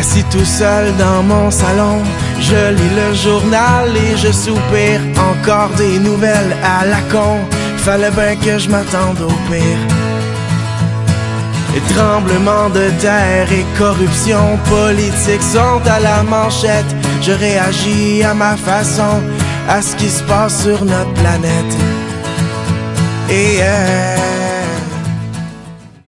Assis tout seul dans mon salon, je lis le journal et je soupire. Encore des nouvelles à la con, fallait bien que je m'attende au pire. Et tremblements de terre et corruption politique sont à la manchette. Je réagis à ma façon à ce qui se passe sur notre planète. Et